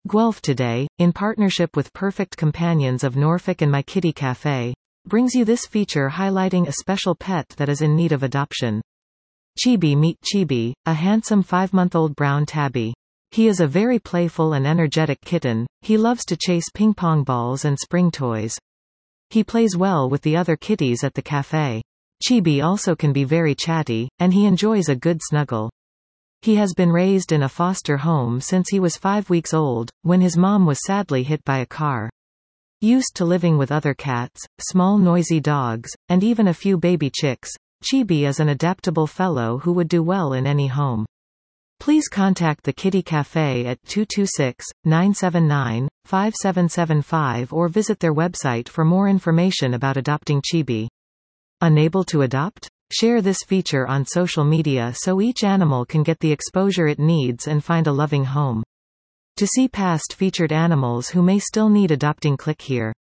Guelph Today, in partnership with Perfect Companions of Norfolk and My Kitty Cafe, brings you this feature highlighting a special pet that is in need of adoption. Chibi. Meet Chibi, a handsome 5-month-old brown tabby. He is a very playful and energetic kitten. He loves to chase ping-pong balls and spring toys. He plays well with the other kitties at the cafe. Chibi also can be very chatty, and he enjoys a good snuggle. He has been raised in a foster home since he was 5 weeks old, when his mom was sadly hit by a car. Used to living with other cats, small noisy dogs, and even a few baby chicks, Chibi is an adaptable fellow who would do well in any home. Please contact the Kitty Cafe at 226-979-5775 or visit their website for more information about adopting Chibi. Unable to adopt? Share this feature on social media so each animal can get the exposure it needs and find a loving home. To see past featured animals who may still need adopting, click here.